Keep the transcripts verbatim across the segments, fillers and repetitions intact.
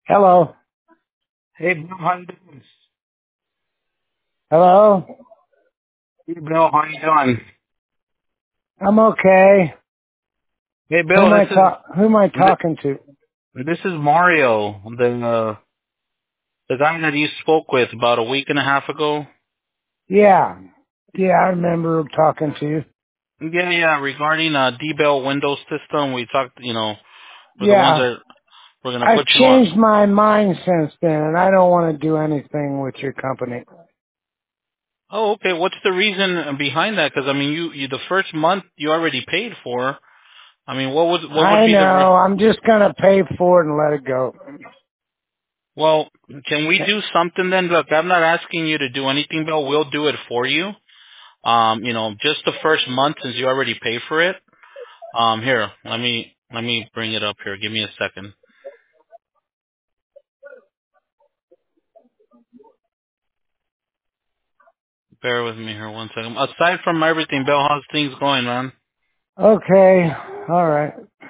Hello. Hey, Bill, how you doing? Hello. Hey, Bill, how you doing? I'm okay. Hey, Who Bill, am I this is talk? Who am I talking to? this is Mario, the uh, the guy that you spoke with about a week and a half ago. Yeah. Yeah, I remember talking to you. Yeah, yeah, regarding uh, D-Bell Windows system, we talked. You know, we're the ones Yeah. that we're gonna I've put you on. changed my mind since then, and I don't want to do anything with your company. Oh, okay. What's the reason behind that? Because I mean, you, you the first month you already paid for. I mean, what would what would I be the re- know. I'm just gonna pay for it and let it go. well? Can we do something then? Look, I'm not asking you to do anything, Bill. We'll do it for you. Um, you know, just the first month since you already paid for it. Um, here, let me let me bring it up here. Give me a second. Bear with me here one second. Aside from everything, Bill, how's things going, man? Okay. All right.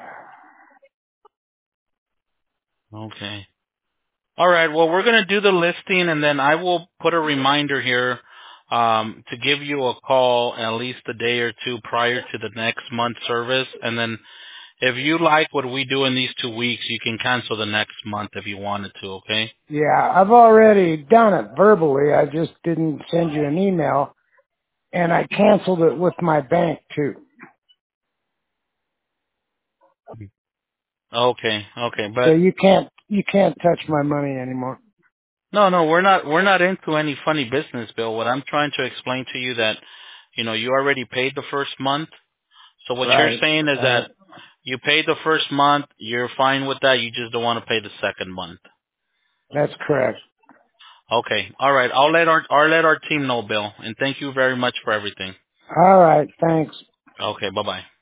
Okay. All right. Well, we're gonna do the listing, and then I will put a reminder here um, to give you a call at least a day or two prior to the next month's service, and then if you like what we do in these two weeks, you can cancel the next month if you wanted to. Okay? Yeah, I've already done it verbally. I just didn't send you an email, and I canceled it with my bank too. Okay. Okay. So But you can't you can't touch my money anymore. no, no, we're not we're not into any funny business, Bill. What I'm trying to explain to you that, you know, you already paid the first month. So what you're Right. saying is Right. that you paid the first month, you're fine with that, you just don't want to pay the second month. That's correct. Okay. All right. I'll let our I'll let our team know, Bill. And thank you very much for everything. All right. Thanks. Okay, bye bye.